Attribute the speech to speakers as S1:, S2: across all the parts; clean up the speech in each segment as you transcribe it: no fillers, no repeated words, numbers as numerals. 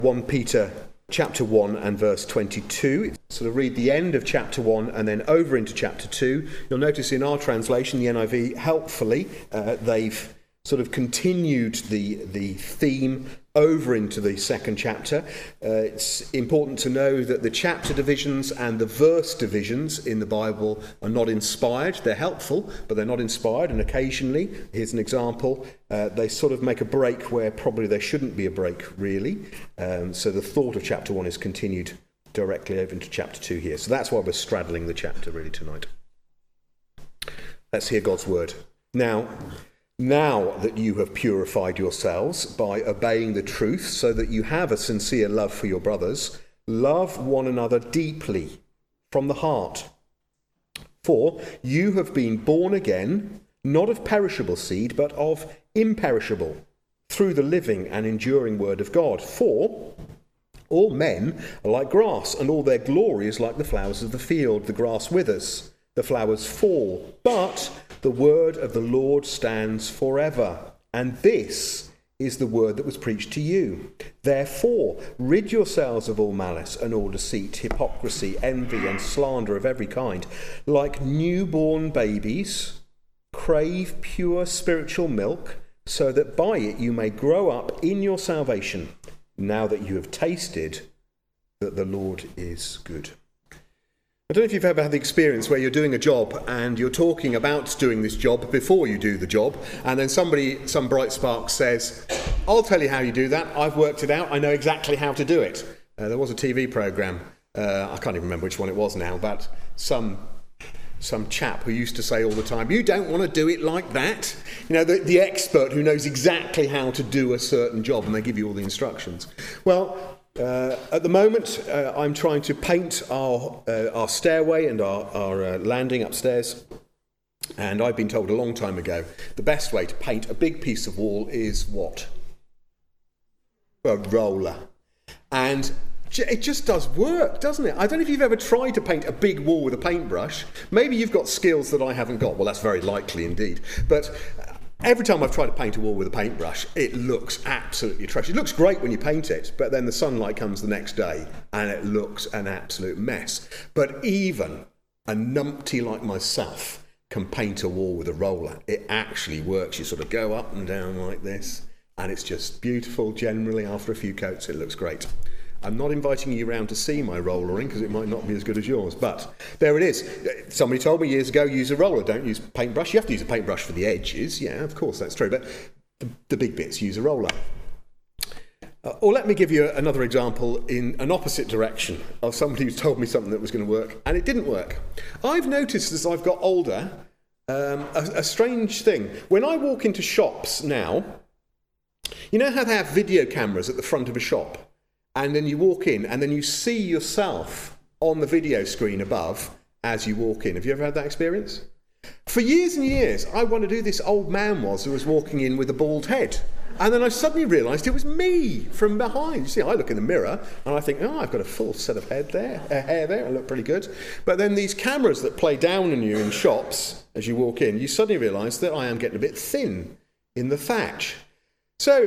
S1: 1 Peter chapter 1 and verse 22. Sort of read the end of chapter 1 and then over into chapter 2. You'll notice in our translation, the NIV, helpfully, they've sort of continued the theme over into the second chapter. It's important to know that the chapter divisions and the verse divisions in the Bible are not inspired. They're helpful, but they're not inspired. And occasionally, here's an example, they sort of make a break where probably there shouldn't be a break, really. So the thought of chapter 1 is continued directly over into chapter 2 here. So that's why we're straddling the chapter really tonight. Let's hear God's word. Now that you have purified yourselves by obeying the truth, so that you have a sincere love for your brothers, love one another deeply from the heart. For you have been born again, not of perishable seed, but of imperishable, through the living and enduring word of God. For all men are like grass, and all their glory is like the flowers of the field. The grass withers, the flowers fall, but the word of the Lord stands forever. And this is the word that was preached to you. Therefore, rid yourselves of all malice and all deceit, hypocrisy, envy, and slander of every kind. Like newborn babies, crave pure spiritual milk, so that by it you may grow up in your salvation, now that you have tasted that the Lord is good. I don't know if you've ever had the experience where you're doing a job and you're talking about doing this job before you do the job, and then some bright spark says, I'll tell you how you do that, I've worked it out, I know exactly how to do it. There was a TV programme, I can't even remember which one it was now, but some chap who used to say all the time, you don't want to do it like that. You know, the expert who knows exactly how to do a certain job, and they give you all the instructions. Well, at the moment, I'm trying to paint our stairway and our landing upstairs. And I've been told a long time ago, the best way to paint a big piece of wall is what? A roller. And it just does work, doesn't it? I don't know if you've ever tried to paint a big wall with a paintbrush. Maybe you've got skills that I haven't got. Well, that's very likely indeed. But every time I've tried to paint a wall with a paintbrush, it looks absolutely atrocious. It looks great when you paint it, but then the sunlight comes the next day and it looks an absolute mess. But even a numpty like myself can paint a wall with a roller. It actually works. You sort of go up and down like this, and it's just beautiful. Generally, after a few coats, it looks great. I'm not inviting you around to see my rollering because it might not be as good as yours, but there it is. Somebody told me years ago, use a roller, don't use paintbrush. You have to use a paintbrush for the edges. Yeah, of course, that's true, but the big bits, use a roller. Or let me give you another example in an opposite direction of somebody who's told me something that was going to work, and it didn't work. I've noticed as I've got older, a strange thing. When I walk into shops now, you know how they have video cameras at the front of a shop? And then you walk in and then you see yourself on the video screen above as you walk in. Have you ever had that experience? For years and years, I wondered who this old man was who was walking in with a bald head. And then I suddenly realised it was me from behind. You see, I look in the mirror and I think, oh, I've got a full set of hair there. I look pretty good. But then these cameras that play down on you in shops as you walk in, you suddenly realise that I am getting a bit thin in the thatch. So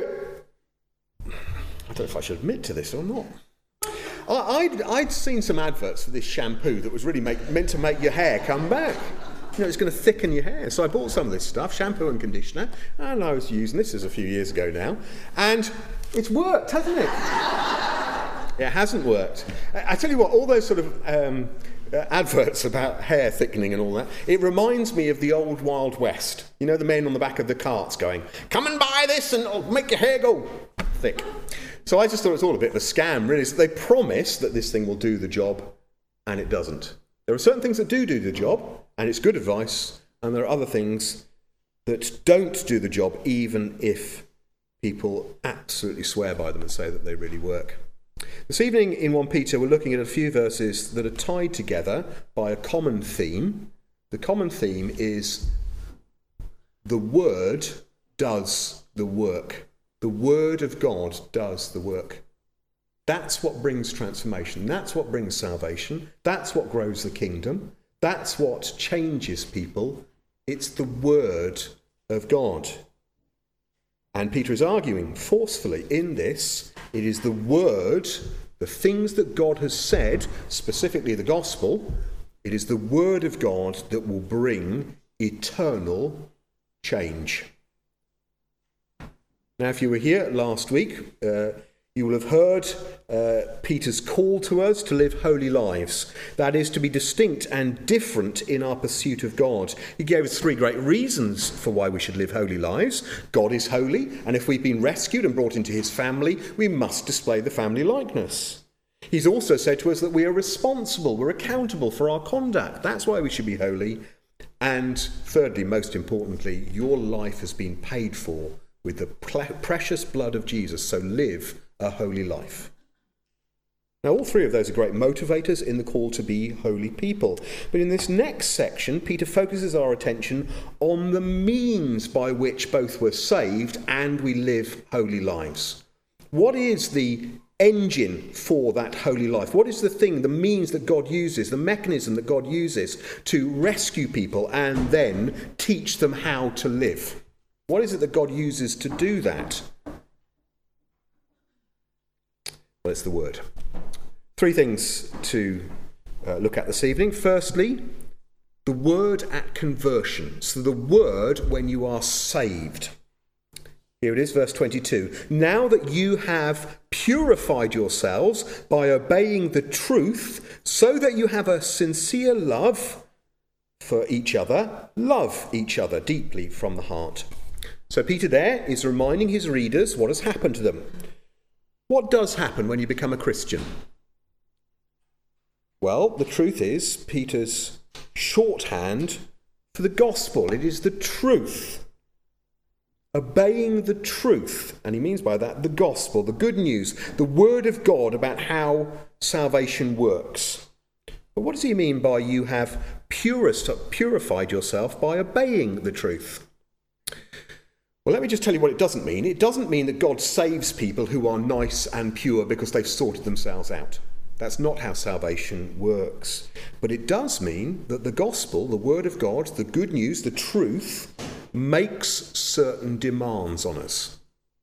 S1: I don't know if I should admit to this or not. I'd seen some adverts for this shampoo that was really meant to make your hair come back. You know, it's going to thicken your hair. So I bought some of this stuff, shampoo and conditioner, and I was using this a few years ago now. And it's worked, hasn't it? It hasn't worked. I tell you what, all those sort of adverts about hair thickening and all that, it reminds me of the old Wild West. You know, the men on the back of the carts going, come and buy this and it'll make your hair go thick. So I just thought it was all a bit of a scam, really. So they promise that this thing will do the job, and it doesn't. There are certain things that do the job, and it's good advice, and there are other things that don't do the job, even if people absolutely swear by them and say that they really work. This evening in 1 Peter, we're looking at a few verses that are tied together by a common theme. The common theme is the Word does the work. The Word of God does the work. That's what brings transformation. That's what brings salvation. That's what grows the kingdom. That's what changes people. It's the Word of God. And Peter is arguing forcefully in this It is the word, the things that God has said, specifically the gospel, it is the word of God that will bring eternal change. Now, if you were here last week, you will have heard Peter's call to us to live holy lives. That is, to be distinct and different in our pursuit of God. He gave us 3 great reasons for why we should live holy lives. God is holy, and if we've been rescued and brought into his family, we must display the family likeness. He's also said to us that we are responsible, we're accountable for our conduct. That's why we should be holy. And thirdly, most importantly, your life has been paid for with the precious blood of Jesus, so live a holy life. Now, all 3 of those are great motivators in the call to be holy people. But in this next section, Peter focuses our attention on the means by which both we're saved and we live holy lives. What is the engine for that holy life? What is the thing, the means that God uses, the mechanism that God uses to rescue people and then teach them how to live? What is it that God uses to do that? Well, it's the word. 3 things to look at this evening. Firstly, the word at conversion. So the word when you are saved. Here it is, verse 22. Now that you have purified yourselves by obeying the truth, so that you have a sincere love for each other, love each other deeply from the heart. So Peter there is reminding his readers what has happened to them. What does happen when you become a Christian? Well, the truth is Peter's shorthand for the gospel. It is the truth. Obeying the truth. And he means by that the gospel, the good news, the word of God about how salvation works. But what does he mean by you have purified yourself by obeying the truth? Well, let me just tell you what it doesn't mean. It doesn't mean that God saves people who are nice and pure because they've sorted themselves out. That's not how salvation works. But it does mean that the gospel, the word of God, the good news, the truth, makes certain demands on us.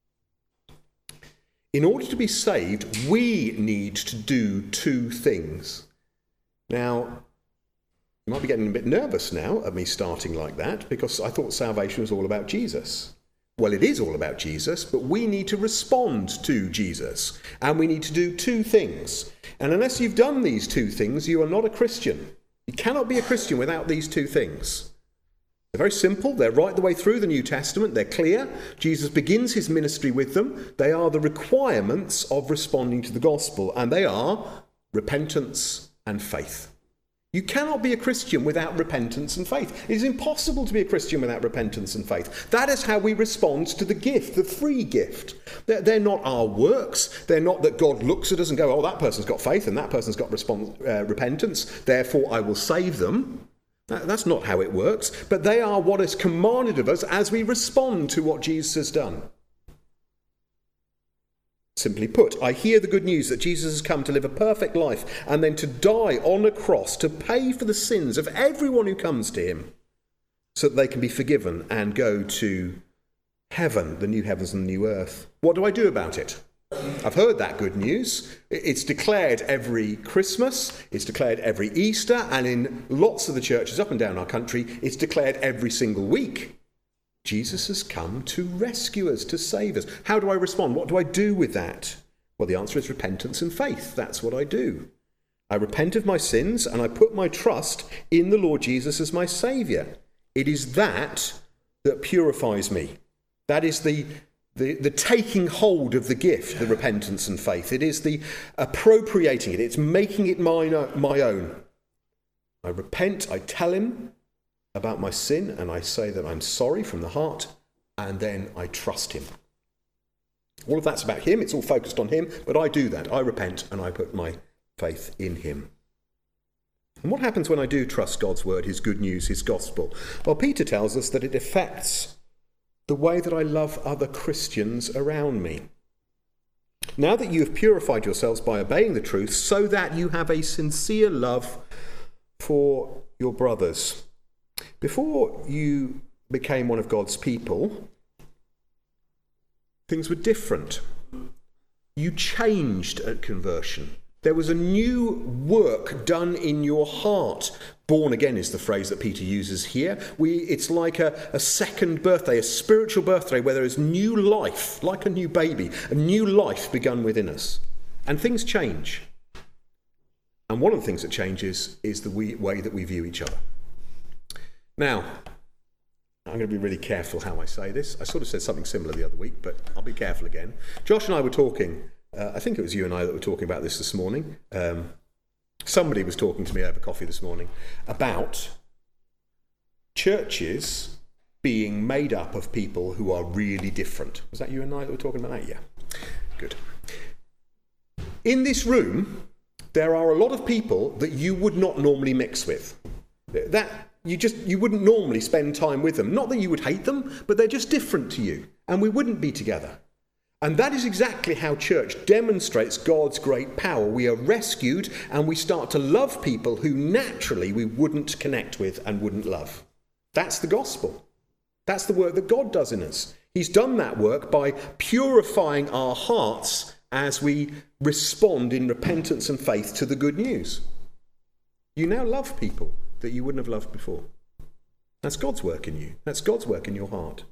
S1: In order to be saved, we need to do 2 things. Now, you might be getting a bit nervous now at me starting like that, because I thought salvation was all about Jesus. Well, it is all about Jesus, but we need to respond to Jesus, and we need to do 2 things. And unless you've done these 2 things, you are not a Christian. You cannot be a Christian without these 2 things. They're very simple. They're right the way through the New Testament. They're clear. Jesus begins his ministry with them. They are the requirements of responding to the gospel, and they are repentance and faith. You cannot be a Christian without repentance and faith. It is impossible to be a Christian without repentance and faith. That is how we respond to the gift, the free gift. They're not our works. They're not that God looks at us and goes, oh, that person's got faith and that person's got repentance, therefore I will save them. That's not how it works. But they are what is commanded of us as we respond to what Jesus has done. Simply put, I hear the good news that Jesus has come to live a perfect life and then to die on a cross to pay for the sins of everyone who comes to him so that they can be forgiven and go to heaven, the new heavens and the new earth. What do I do about it? I've heard that good news. It's declared every Christmas, it's declared every Easter, and in lots of the churches up and down our country, it's declared every single week. Jesus has come to rescue us, to save us. How do I respond? What do I do with that? Well, the answer is repentance and faith. That's what I do. I repent of my sins and I put my trust in the Lord Jesus as my Saviour. It is that that purifies me. That is the taking hold of the gift, the repentance and faith. It is the appropriating it. It's making it my own. I repent, I tell him about my sin, and I say that I'm sorry from the heart, and then I trust him. All of that's about him. It's all focused on him, but I do that. I repent, and I put my faith in him. And what happens when I do trust God's word, his good news, his gospel? Well, Peter tells us that it affects the way that I love other Christians around me. Now that you have purified yourselves by obeying the truth, so that you have a sincere love for your brothers. Before you became one of God's people, things were different. You changed at conversion. There was a new work done in your heart. Born again is the phrase that Peter uses here. It's like a second birthday, a spiritual birthday where there is new life, like a new baby, a new life begun within us. And things change. And one of the things that changes is the way that we view each other. Now, I'm going to be really careful how I say this. I sort of said something similar the other week, but I'll be careful again. Josh and I were talking, I think it was you and I that were talking about this morning. Somebody was talking to me over coffee this morning about churches being made up of people who are really different. Was that you and I that were talking about that? Yeah. Good. In this room, there are a lot of people that you would not normally mix with. You wouldn't normally spend time with them. Not that you would hate them, but they're just different to you. And we wouldn't be together. And that is exactly how church demonstrates God's great power. We are rescued and we start to love people who naturally we wouldn't connect with and wouldn't love. That's the gospel. That's the work that God does in us. He's done that work by purifying our hearts as we respond in repentance and faith to the good news. You now love people that you wouldn't have loved before. That's God's work in you. That's God's work in your heart.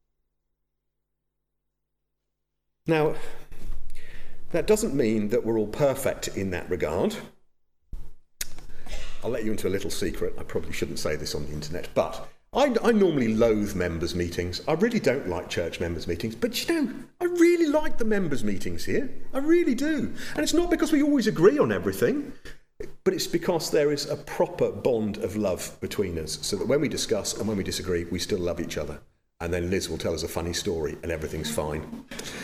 S1: Now, that doesn't mean that we're all perfect in that regard. I'll let you into a little secret. I probably shouldn't say this on the internet, but I normally loathe members' meetings. I really don't like church members' meetings, but I really like the members' meetings here. I really do. And it's not because we always agree on everything, but it's because there is a proper bond of love between us, so that when we discuss and when we disagree, we still love each other. And then Liz will tell us a funny story and everything's fine.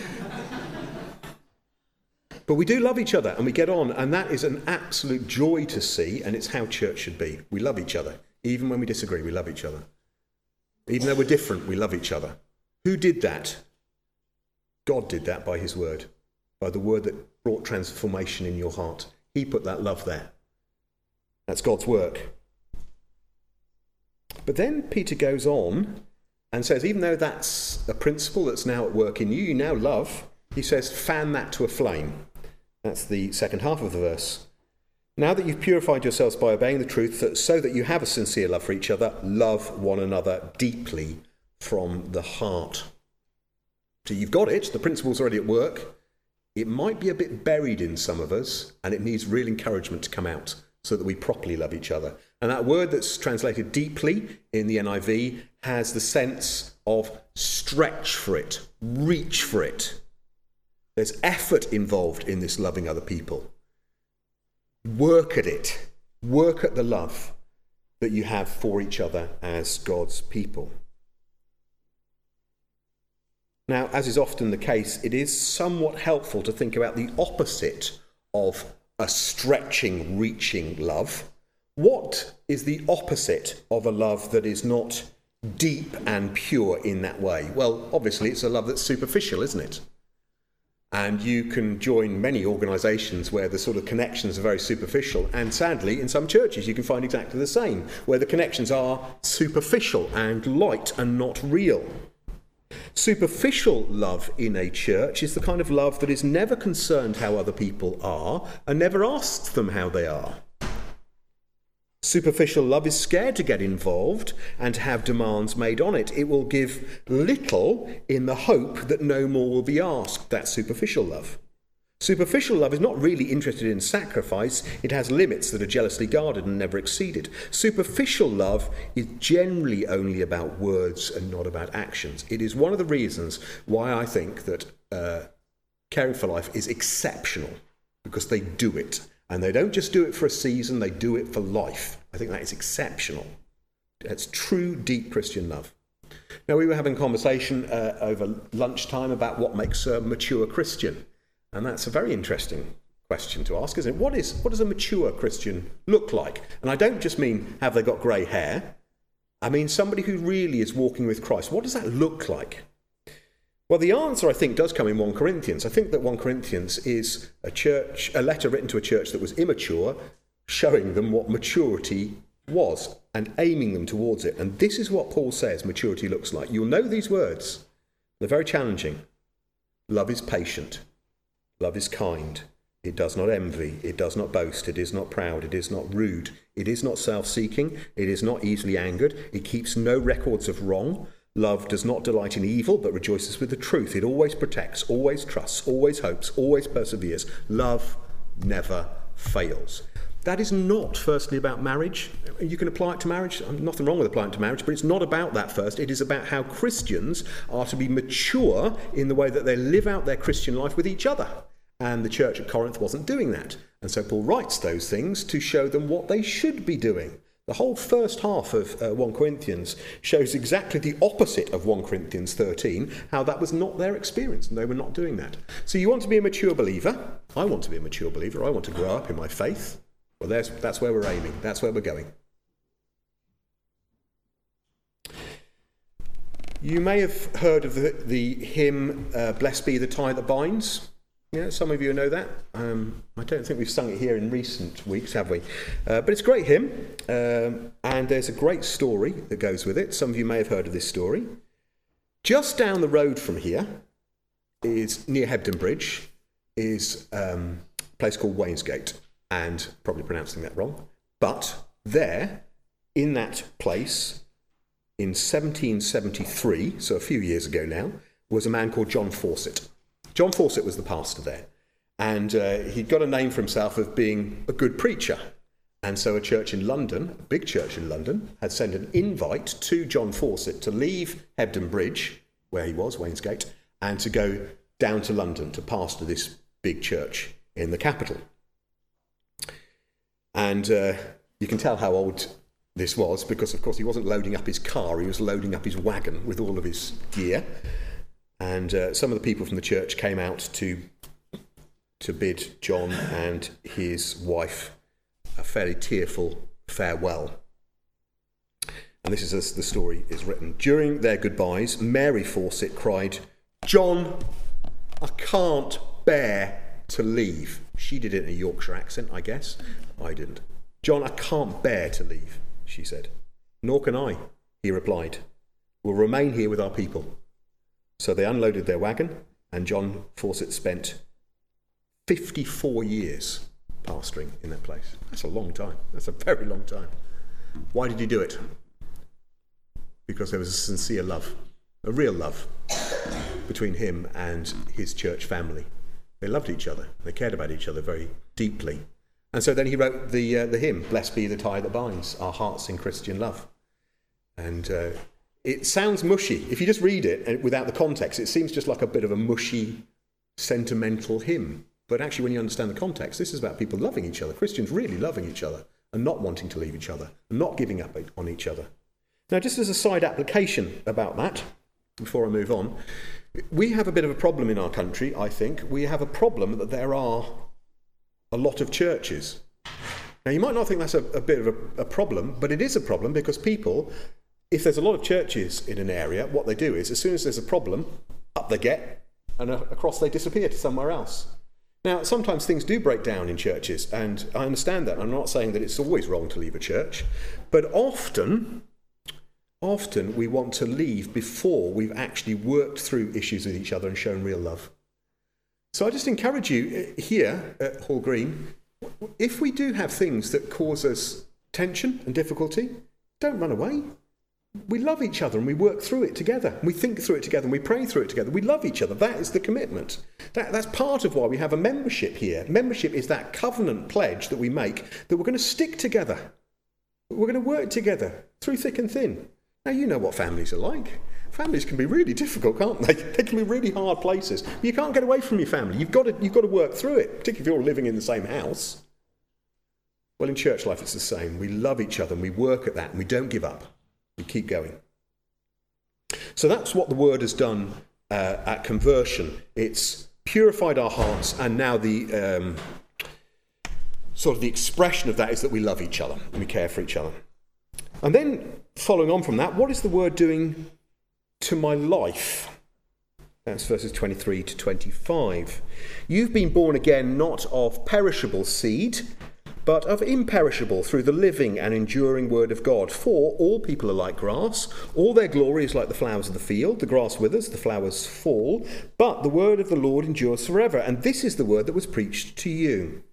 S1: But we do love each other and we get on, and that is an absolute joy to see, and it's how church should be. We love each other. Even when we disagree, we love each other. Even though we're different, we love each other. Who did that? God did that by his word, by the word that brought transformation in your heart. He put that love there. That's God's work. But then Peter goes on and says, even though that's a principle that's now at work in you, you now love, he says, fan that to a flame. That's the second half of the verse. Now that you've purified yourselves by obeying the truth, so that you have a sincere love for each other, love one another deeply from the heart. So you've got it, the principle's already at work. It might be a bit buried in some of us, and it needs real encouragement to come out so that we properly love each other. And that word that's translated deeply in the NIV has the sense of stretch for it, reach for it. There's effort involved in this loving other people. Work at it. Work at the love that you have for each other as God's people. Now, as is often the case, it is somewhat helpful to think about the opposite of a stretching, reaching love. What is the opposite of a love that is not deep and pure in that way? Well, obviously, it's a love that's superficial, isn't it? And you can join many organisations where the sort of connections are very superficial. And sadly, in some churches, you can find exactly the same, where the connections are superficial and light and not real. Superficial love in a church is the kind of love that is never concerned how other people are and never asks them how they are. Superficial love is scared to get involved and to have demands made on it. It will give little in the hope that no more will be asked. That's superficial love. Superficial love is not really interested in sacrifice. It has limits that are jealously guarded and never exceeded. Superficial love is generally only about words and not about actions. It is one of the reasons why I think that Caring for Life is exceptional, because they do it. And they don't just do it for a season, they do it for life. I think that is exceptional. It's true, deep Christian love. Now, we were having a conversation over lunchtime about what makes a mature Christian. And that's a very interesting question to ask, isn't it? What does a mature Christian look like? And I don't just mean, have they got grey hair? I mean, somebody who really is walking with Christ. What does that look like? Well, the answer, I think, does come in 1 Corinthians. I think that 1 Corinthians is a letter written to a church that was immature, showing them what maturity was and aiming them towards it. And this is what Paul says maturity looks like. You'll know these words. They're very challenging. Love is patient. Love is kind. It does not envy. It does not boast. It is not proud. It is not rude. It is not self-seeking. It is not easily angered. It keeps no records of wrong. Love does not delight in evil, but rejoices with the truth. It always protects, always trusts, always hopes, always perseveres. Love never fails. That is not, firstly, about marriage. You can apply it to marriage. Nothing wrong with applying it to marriage, but it's not about that first. It is about how Christians are to be mature in the way that they live out their Christian life with each other. And the church at Corinth wasn't doing that. And so Paul writes those things to show them what they should be doing. The whole first half of 1 Corinthians shows exactly the opposite of 1 Corinthians 13, how that was not their experience and they were not doing that. So you want to be a mature believer. I want to be a mature believer. I want to grow up in my faith. Well, that's where we're aiming. That's where we're going. You may have heard of the hymn, Blessed Be the Tie That Binds. Yeah, some of you know that. I don't think we've sung it here in recent weeks, have we? But it's a great hymn, and there's a great story that goes with it. Some of you may have heard of this story. Just down the road from here is, near Hebden Bridge, is a place called Wainsgate, and probably pronouncing that wrong. But there, in that place, in 1773, so a few years ago now, was a man called John Fawcett. John Fawcett was the pastor there, and he'd got a name for himself of being a good preacher. And so a church in London, a big church in London, had sent an invite to John Fawcett to leave Hebden Bridge, where he was, Wainsgate, and to go down to London to pastor this big church in the capital. And you can tell how old this was, because, of course, he wasn't loading up his car, he was loading up his wagon with all of his gear. And some of the people from the church came out to bid John and his wife a fairly tearful farewell. And this is as the story is written. During their goodbyes, Mary Fawcett cried, "John, I can't bear to leave." She did it in a Yorkshire accent, I guess. I didn't. "John, I can't bear to leave," she said. "Nor can I," he replied. "We'll remain here with our people." So they unloaded their wagon, and John Fawcett spent 54 years pastoring in that place. That's a long time. That's a very long time. Why did he do it? Because there was a sincere love, a real love, between him and his church family. They loved each other. They cared about each other very deeply. And so then he wrote the hymn, "Blessed Be the Tie That Binds Our Hearts in Christian Love." And it sounds mushy. If you just read it without the context, it seems just like a bit of a mushy, sentimental hymn. But actually, when you understand the context, this is about people loving each other, Christians really loving each other, and not wanting to leave each other, and not giving up on each other. Now, just as a side application about that, before I move on, we have a bit of a problem in our country, I think. We have a problem that there are a lot of churches. Now, you might not think that's a bit of a problem, but it is a problem because people, if there's a lot of churches in an area, what they do is, as soon as there's a problem, up they get, and across they disappear to somewhere else. Now, sometimes things do break down in churches, and I understand that. I'm not saying that it's always wrong to leave a church, but often we want to leave before we've actually worked through issues with each other and shown real love. So I just encourage you here at Hall Green, if we do have things that cause us tension and difficulty, don't run away. We love each other and we work through it together. We think through it together and we pray through it together. We love each other. That is the commitment. That's part of why we have a membership here. Membership is that covenant pledge that we make that we're going to stick together. We're going to work together through thick and thin. Now, you know what families are like. Families can be really difficult, can't they? They can be really hard places. You can't get away from your family. You've got to work through it, particularly if you're living in the same house. Well, in church life, it's the same. We love each other and we work at that and we don't give up. We keep going. So that's what the word has done at conversion. It's purified our hearts, and now the sort of the expression of that is that we love each other and we care for each other. And then, following on from that, what is the word doing to my life? That's verses 23 to 25. You've been born again, not of perishable seed, but of imperishable through the living and enduring word of God. For all people are like grass, all their glory is like the flowers of the field. The grass withers, the flowers fall, but the word of the Lord endures forever. And this is the word that was preached to you.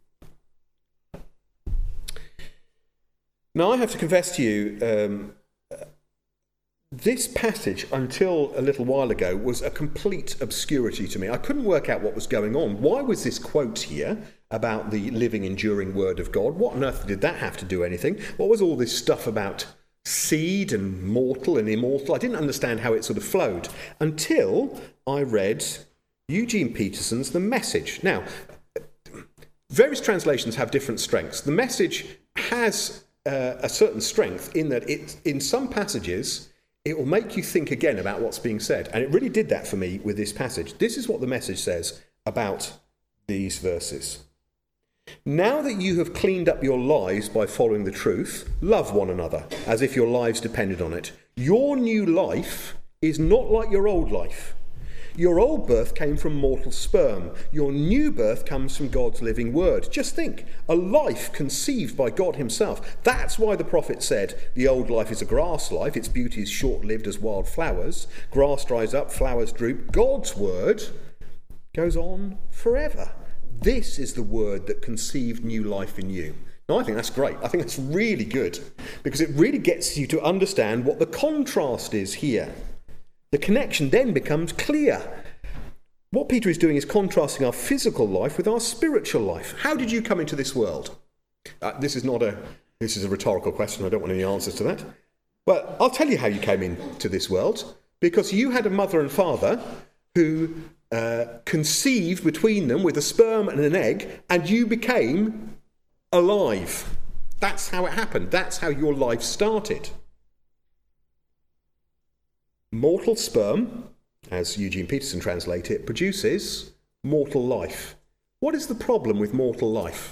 S1: Now I have to confess to you, this passage, until a little while ago, was a complete obscurity to me. I couldn't work out what was going on. Why was this quote here about the living, enduring word of God? What on earth did that have to do anything? What was all this stuff about seed and mortal and immortal? I didn't understand how it sort of flowed until I read Eugene Peterson's The Message. Now, various translations have different strengths. The Message has a certain strength in that in some passages it will make you think again about what's being said. And it really did that for me with this passage. This is what the Message says about these verses. Now that you have cleaned up your lives by following the truth, love one another as if your lives depended on it. Your new life is not like your old life. Your old birth came from mortal sperm. Your new birth comes from God's living word. Just think, a life conceived by God himself. That's why the prophet said, the old life is a grass life. Its beauty is short-lived as wild flowers. Grass dries up, flowers droop. God's word goes on forever. This is the word that conceived new life in you. Now, I think that's great. I think that's really good because it really gets you to understand what the contrast is here. The connection then becomes clear. What Peter is doing is contrasting our physical life with our spiritual life. How did you come into this world? This is a rhetorical question. I don't want any answers to that. But I'll tell you how you came into this world. Because you had a mother and father who conceived between them with a sperm and an egg, and you became alive. That's how it happened. That's how your life started. Mortal sperm, as Eugene Peterson translates it, produces mortal life. What is the problem with mortal life?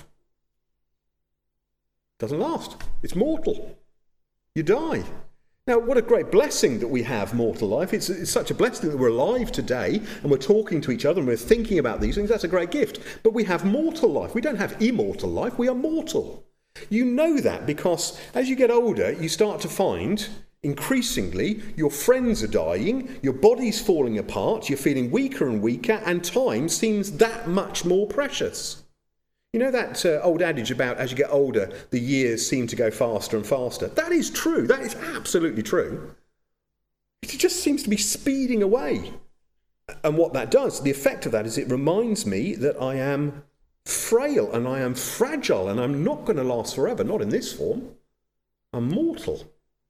S1: It doesn't last. It's mortal. You die. Now, what a great blessing that we have mortal life. It's such a blessing that we're alive today and we're talking to each other and we're thinking about these things. That's a great gift. But we have mortal life. We don't have immortal life. We are mortal. You know that because as you get older, you start to find increasingly your friends are dying, your body's falling apart, you're feeling weaker and weaker, and time seems that much more precious. You know that old adage about as you get older, the years seem to go faster and faster? That is true. That is absolutely true. It just seems to be speeding away. And what that does, the effect of that is it reminds me that I am frail and I am fragile and I'm not going to last forever, not in this form. I'm mortal.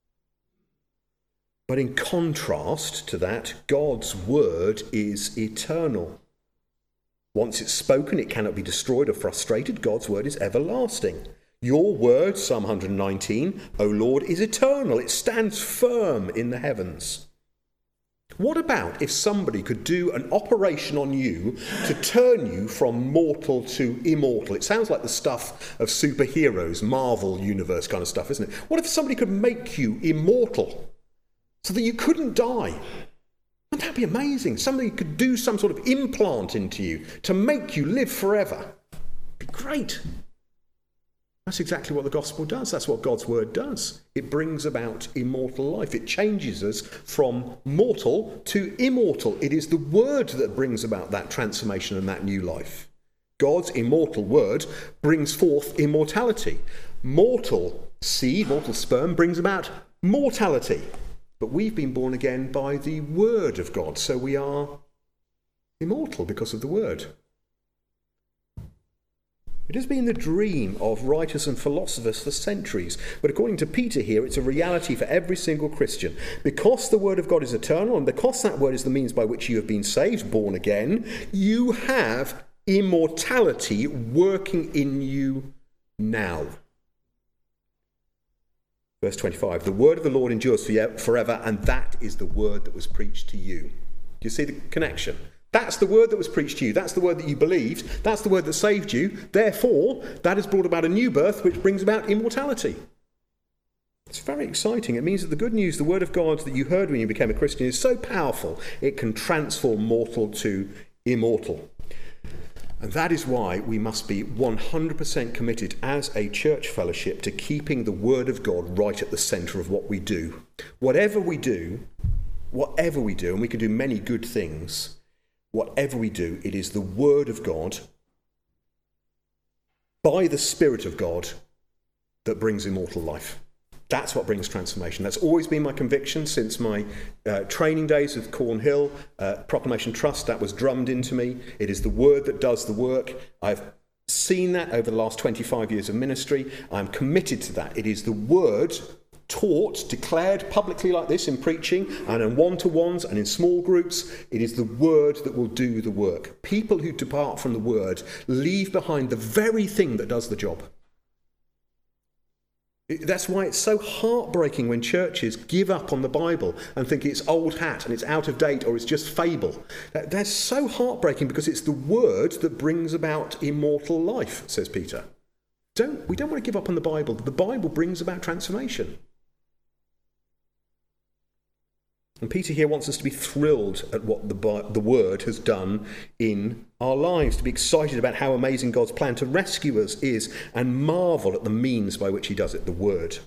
S1: But in contrast to that, God's word is eternal. Once it's spoken, it cannot be destroyed or frustrated. God's word is everlasting. Your word, Psalm 119, O Lord, is eternal. It stands firm in the heavens. What about if somebody could do an operation on you to turn you from mortal to immortal? It sounds like the stuff of superheroes, Marvel universe kind of stuff, isn't it? What if somebody could make you immortal so that you couldn't die? Wouldn't that be amazing? Somebody could do some sort of implant into you to make you live forever. It'd be great. That's exactly what the gospel does. That's what God's word does. It brings about immortal life. It changes us from mortal to immortal. It is the word that brings about that transformation and that new life. God's immortal word brings forth immortality. Mortal seed, mortal sperm brings about mortality. But we've been born again by the word of God, so we are immortal because of the word. It has been the dream of writers and philosophers for centuries, but according to Peter here, it's a reality for every single Christian. Because the word of God is eternal, and because that word is the means by which you have been saved, born again, you have immortality working in you now. Verse 25, the word of the Lord endures forever, and that is the word that was preached to you. Do you see the connection? That's the word that was preached to you. That's the word that you believed. That's the word that saved you. Therefore, that has brought about a new birth, which brings about immortality. It's very exciting. It means that the good news, the word of God that you heard when you became a Christian, is so powerful, it can transform mortal to immortal. And that is why we must be 100% committed as a church fellowship to keeping the Word of God right at the centre of what we do. Whatever we do, and we can do many good things, whatever we do, it is the Word of God, by the Spirit of God, that brings immortal life. That's what brings transformation. That's always been my conviction since my training days with Cornhill, Proclamation Trust. That was drummed into me. It is the Word that does the work. I've seen that over the last 25 years of ministry. I'm committed to that. It is the Word taught, declared publicly like this in preaching and in one-to-ones and in small groups. It is the Word that will do the work. People who depart from the Word leave behind the very thing that does the job. That's why it's so heartbreaking when churches give up on the Bible and think it's old hat and it's out of date or it's just fable. That's so heartbreaking because it's the Word that brings about immortal life, says Peter. We don't want to give up on the Bible. The Bible brings about transformation. And Peter here wants us to be thrilled at what the Word has done in our lives, to be excited about how amazing God's plan to rescue us is, and marvel at the means by which he does it, the Word.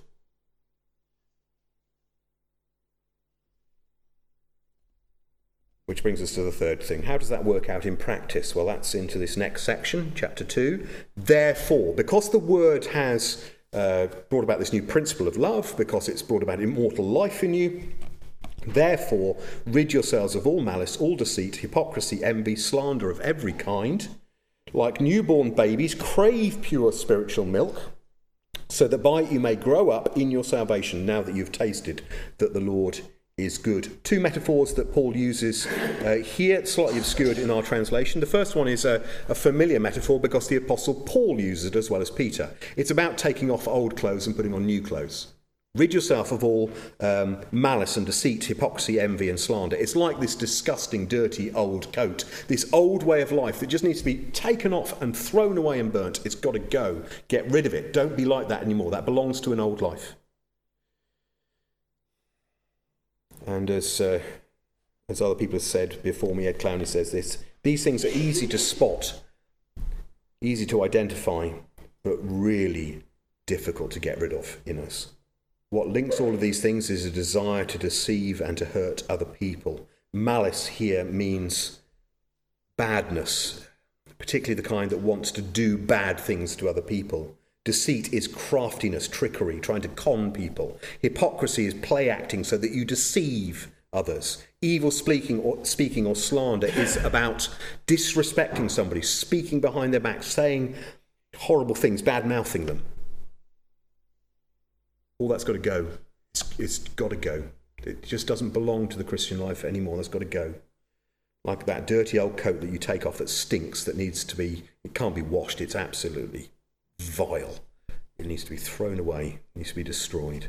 S1: Which brings us to the third thing. How does that work out in practice? Well, that's into this next section, chapter 2. Therefore, because the Word has brought about this new principle of love, because it's brought about immortal life in you, therefore, rid yourselves of all malice, all deceit, hypocrisy, envy, slander of every kind. Like newborn babies, crave pure spiritual milk, so that by it you may grow up in your salvation, now that you've tasted that the Lord is good. Two metaphors that Paul uses here, slightly obscured in our translation. The first one is a familiar metaphor because the Apostle Paul uses it as well as Peter. It's about taking off old clothes and putting on new clothes. Rid yourself of all malice and deceit, hypocrisy, envy and slander. It's like this disgusting, dirty old coat, this old way of life that just needs to be taken off and thrown away and burnt. It's got to go. Get rid of it. Don't be like that anymore. That belongs to an old life. And as other people have said before me, Ed Clowney says this, these things are easy to spot, easy to identify, but really difficult to get rid of in us. What links all of these things is a desire to deceive and to hurt other people. Malice here means badness, particularly the kind that wants to do bad things to other people. Deceit is craftiness, trickery, trying to con people. Hypocrisy is play acting so that you deceive others. Evil speaking or slander is about disrespecting somebody, speaking behind their back, saying horrible things, bad-mouthing them. All that's got to go. It's got to go. It just doesn't belong to the Christian life anymore. That's got to go. Like that dirty old coat that you take off that stinks, that needs to be, it can't be washed. It's absolutely vile. It needs to be thrown away. It needs to be destroyed.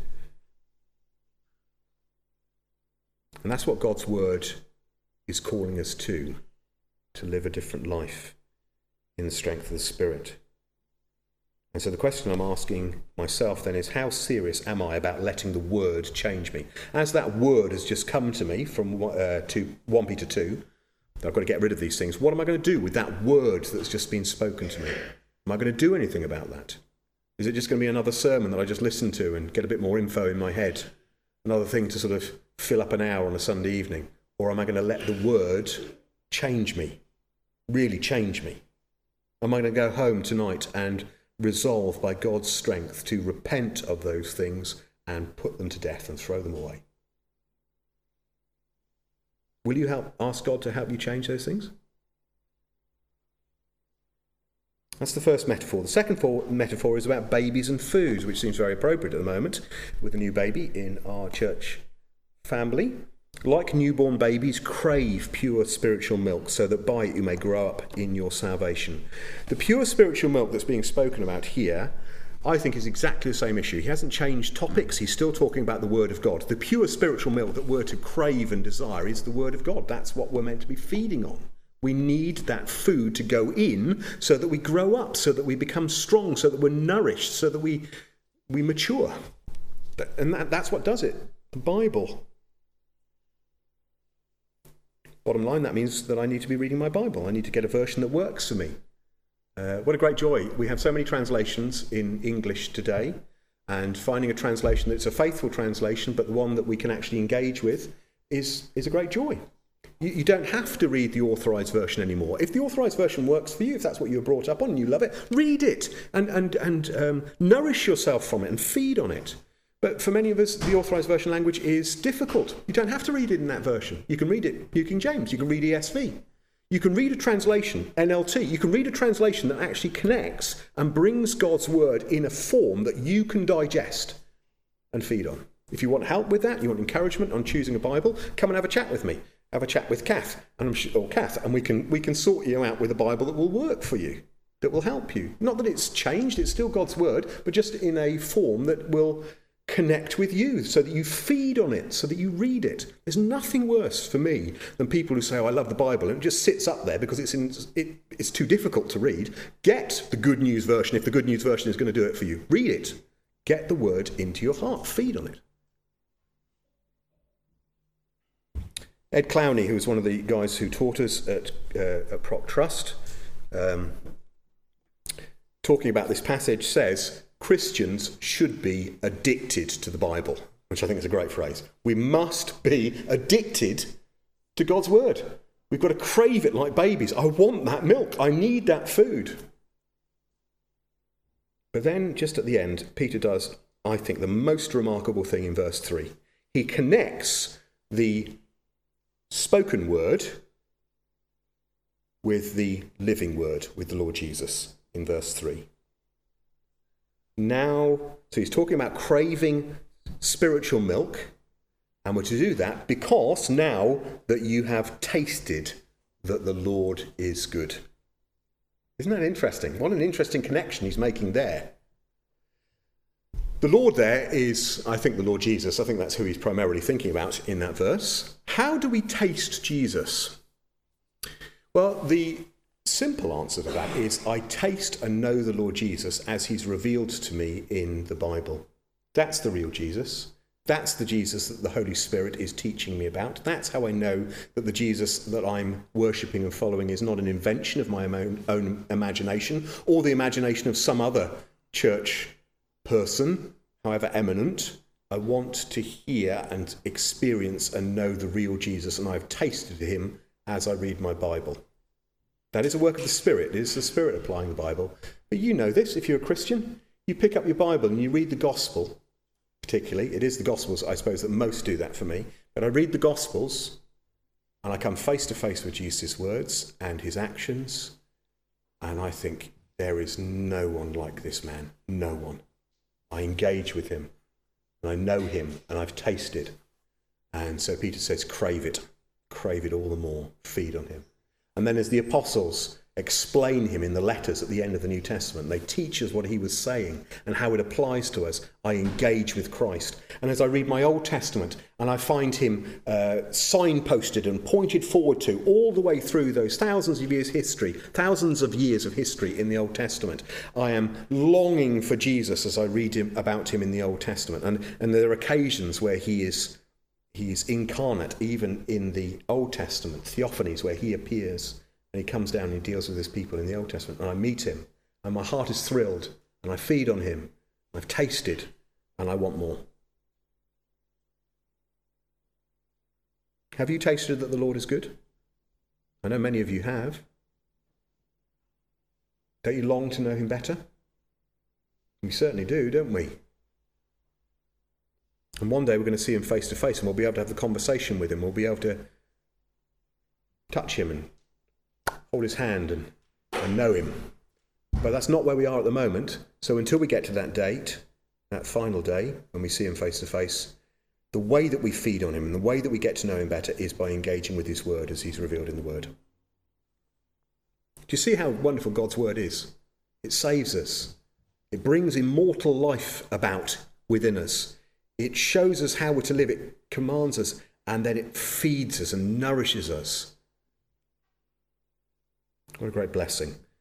S1: And that's what God's word is calling us to live a different life in the strength of the Spirit. And so the question I'm asking myself then is, how serious am I about letting the word change me? As that word has just come to me from 1 Peter 2, I've got to get rid of these things. What am I going to do with that word that's just been spoken to me? Am I going to do anything about that? Is it just going to be another sermon that I just listen to and get a bit more info in my head? Another thing to sort of fill up an hour on a Sunday evening? Or am I going to let the word change me? Really change me? Am I going to go home tonight and resolve by God's strength to repent of those things and put them to death and throw them away? Will you ask God to help you change those things? That's the first metaphor. The second metaphor is about babies and food, which seems very appropriate at the moment with a new baby in our church family. Like newborn babies, crave pure spiritual milk, so that by it you may grow up in your salvation. The pure spiritual milk that's being spoken about here, I think, is exactly the same issue. He hasn't changed topics. He's still talking about the Word of God. The pure spiritual milk that we're to crave and desire is the Word of God. That's what we're meant to be feeding on. We need that food to go in so that we grow up, so that we become strong, so that we're nourished, so that we mature. And that's what does it. The Bible. Bottom line, that means that I need to be reading my Bible. I need to get a version that works for me. What a great joy. We have so many translations in English today, and finding a translation that's a faithful translation, but the one that we can actually engage with is a great joy. You don't have to read the authorised version anymore. If the authorised version works for you, if that's what you were brought up on and you love it, read it and nourish yourself from it and feed on it. But for many of us, the authorised version language is difficult. You don't have to read it in that version. You can read it New King James. You can read ESV. You can read a translation, NLT. You can read a translation that actually connects and brings God's word in a form that you can digest and feed on. If you want help with that, you want encouragement on choosing a Bible, come and have a chat with me. Have a chat with Kath, and we can sort you out with a Bible that will work for you, that will help you. Not that it's changed, it's still God's word, but just in a form that will connect with you, so that you feed on it, so that you read it. There's nothing worse for me than people who say, "Oh, I love the Bible," and it just sits up there because it's too difficult to read. Get the Good News version if the Good News version is going to do it for you. Read it. Get the word into your heart. Feed on it. Ed Clowney, who was one of the guys who taught us at Proc Trust, talking about this passage, says Christians should be addicted to the Bible, which I think is a great phrase. We must be addicted to God's word. We've got to crave it like babies. I want that milk. I need that food. But then, just at the end, Peter does, I think, the most remarkable thing in verse 3. He connects the spoken word with the living word, with the Lord Jesus, in verse 3. Now, so he's talking about craving spiritual milk, and we're to do that because now that you have tasted that the Lord is good. Isn't that interesting? What an interesting connection he's making there. The Lord there is, I think, the Lord Jesus. I think that's who he's primarily thinking about in that verse. How do we taste Jesus? Well, the simple answer to that is I taste and know the Lord Jesus as he's revealed to me in the Bible. That's the real Jesus. That's the Jesus that the Holy Spirit is teaching me about. That's how I know that the Jesus that I'm worshipping and following is not an invention of my own imagination or the imagination of some other church person, however eminent. I want to hear and experience and know the real Jesus, and I've tasted him as I read my Bible. That is a work of the Spirit. It is the Spirit applying the Bible. But you know this, if you're a Christian, you pick up your Bible and you read the Gospel, particularly. It is the Gospels, I suppose, that most do that for me. But I read the Gospels and I come face to face with Jesus' words and his actions, and I think, there is no one like this man. No one. I engage with him, and I know him, and I've tasted. And so Peter says, crave it all the more, feed on him. And then as the apostles explain him in the letters at the end of the New Testament, they teach us what he was saying and how it applies to us. I engage with Christ. And as I read my Old Testament and I find him signposted and pointed forward to all the way through those thousands of years of history in the Old Testament, I am longing for Jesus as I read about him in the Old Testament. And there are occasions where he's incarnate, even in the Old Testament, theophanies where he appears. And he comes down and he deals with his people in the Old Testament. And I meet him, and my heart is thrilled, and I feed on him. I've tasted, and I want more. Have you tasted that the Lord is good? I know many of you have. Don't you long to know him better? We certainly do, don't we? And one day we're going to see him face to face, and we'll be able to have the conversation with him. We'll be able to touch him and hold his hand and know him. But that's not where we are at the moment. So until we get to that date, that final day, when we see him face to face, the way that we feed on him and the way that we get to know him better is by engaging with his word as he's revealed in the word. Do you see how wonderful God's word is? It saves us. It brings immortal life about within us. It shows us how we're to live. It commands us, and then it feeds us and nourishes us. What a great blessing.